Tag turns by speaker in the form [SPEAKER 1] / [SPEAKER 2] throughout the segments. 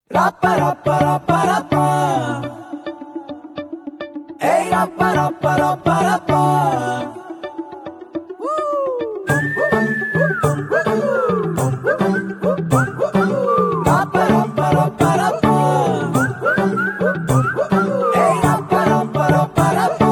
[SPEAKER 1] Rappa rappa rappa rappa. Hey rappa rappa rappa rappa. Rappa rappa rappa rappa. Hey rappa rappa rappa rappa.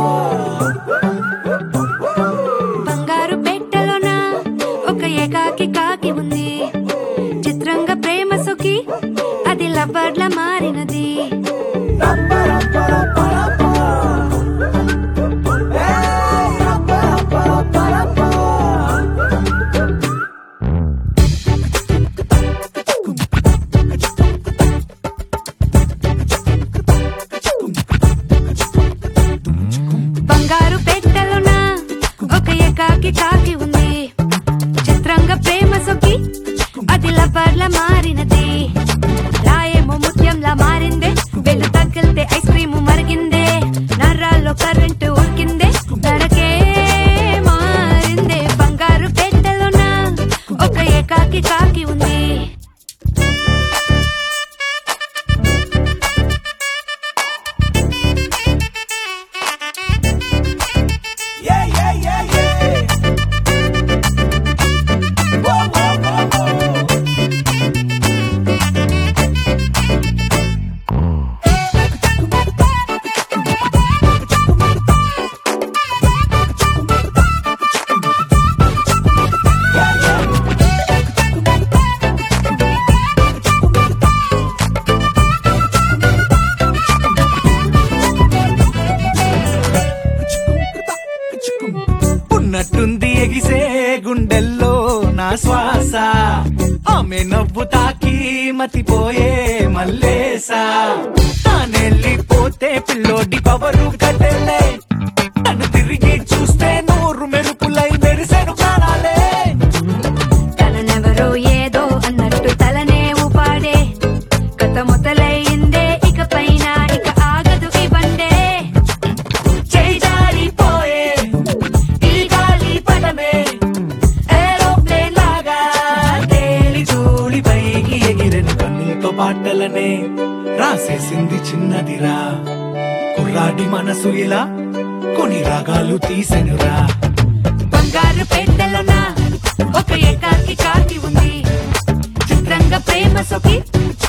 [SPEAKER 2] బంగారు పెట్టెలోన ఒక ఏకాకి కాకి ఉంది. చిత్రంగా ప్రేమ సొకి అది లవర్ల మారినది.
[SPEAKER 1] Rappa rappa rappa rappa. Hey rappa rappa rappa rappa.
[SPEAKER 2] బంగారు పెట్టెలోన ఒక ఏకాకి కాకి ఉంది. చిత్రంగా ప్రేమ సొకి అది లవర్ల మారినది. రాయేమో ముత్యంలా మారిందే, వెళ్ళు తగిలితే ఐస్ క్రీము మరిగిందే, నరాల్లో కరెంటు ఉరికిందే, నరకే మారిందే. బంగారు పెట్టెలోన ఒక ఏకాకి కాకి ఉంది.
[SPEAKER 1] Yeah yeah yeah yeah. Whoa whoa whoa whoa. ఉన్నట్టుంది ఎగిసే గుండెల్లో నా శ్వాస, ఆమె నవ్వు తాకి మతిపోయే మల్లేసా. తానెళ్ళిపోతే పిల్లోడి పవరు కట్టెలే, తను తిరిగి చూస్తే నూరు మెరుపులై మెరిసెను కానాలే.
[SPEAKER 2] తననెవరో ఏదో అన్నట్టు తలనే ఊపాడే, కథ మొదలైందే ఇక పైన ఇక ఆగదు ఈ బండే.
[SPEAKER 1] చేయి జారిపోయే ఈ గాలి పటమే, ఏరోప్లేన్ లాగా తేలి చూలి పైకి ఎగిరెను కన్నులతో పాటలనే రాసేసింది చిన్నదిరా. కుర్రాడి మనసు ఇలా కొన్ని రాగాలు తీసెనురా.
[SPEAKER 2] బంగారు పెట్టెలోన ఒక ఏకాకి కాకి ఉంది. చిత్రంగా ప్రేమ సొకి